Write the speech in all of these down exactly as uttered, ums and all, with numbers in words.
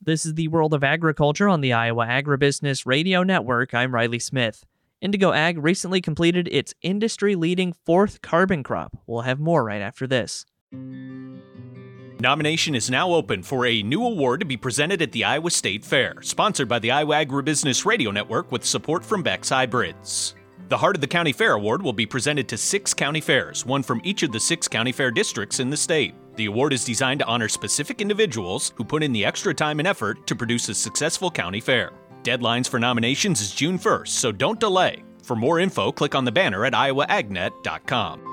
This is the World of Agriculture on the Iowa Agribusiness Radio Network. I'm Riley Smith. Indigo Ag recently completed its industry-leading fourth carbon crop. We'll have more right after this. Nomination is now open for a new award to be presented at the Iowa State Fair, sponsored by the Iowa Agribusiness Radio Network with support from Beck's Hybrids. The Heart of the County Fair Award will be presented to six county fairs, one from each of the six county fair districts in the state. The award is designed to honor specific individuals who put in the extra time and effort to produce a successful county fair. Deadlines for nominations is June first, so don't delay. For more info, click on the banner at iowa agnet dot com.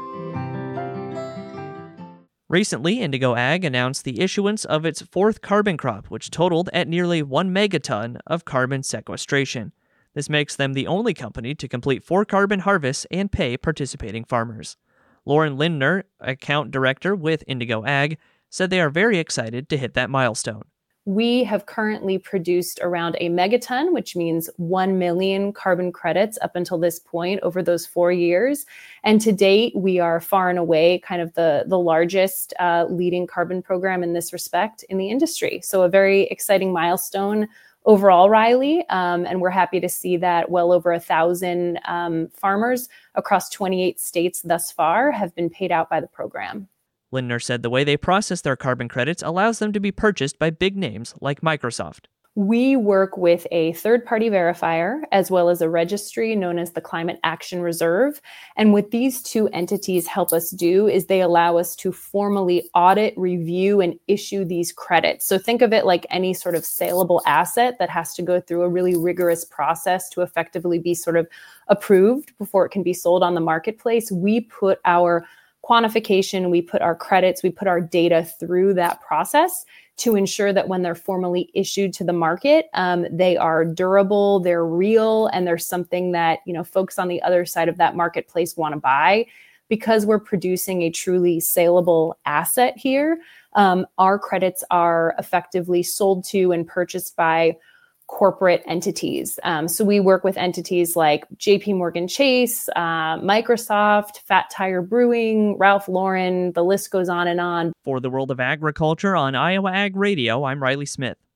Recently, Indigo Ag announced the issuance of its fourth carbon crop, which totaled at nearly one megaton of carbon sequestration. This makes them the only company to complete four carbon harvests and pay participating farmers. Lauren Lindner, account director with Indigo Ag, said they are very excited to hit that milestone. We have currently produced around a megaton, which means one million carbon credits up until this point over those four years. And to date, we are far and away kind of the, the largest uh, leading carbon program in this respect in the industry. So a very exciting milestone overall, Riley, um, and we're happy to see that well over a thousand um, farmers across twenty-eight states thus far have been paid out by the program. Lindner said the way they process their carbon credits allows them to be purchased by big names like Microsoft. We work with a third-party verifier as well as a registry known as the Climate Action Reserve. And what these two entities help us do is they allow us to formally audit, review, and issue these credits. So think of it like any sort of saleable asset that has to go through a really rigorous process to effectively be sort of approved before it can be sold on the marketplace. We put our quantification, we put our credits, we put our data through that process to ensure that when they're formally issued to the market, um, they are durable, they're real, and there's something that, you know, folks on the other side of that marketplace want to buy. Because we're producing a truly saleable asset here, um, our credits are effectively sold to and purchased by corporate entities. Um, so we work with entities like J P Morgan Chase, uh, Microsoft, Fat Tire Brewing, Ralph Lauren, the list goes on and on. For the World of Agriculture on Iowa Ag Radio, I'm Riley Smith.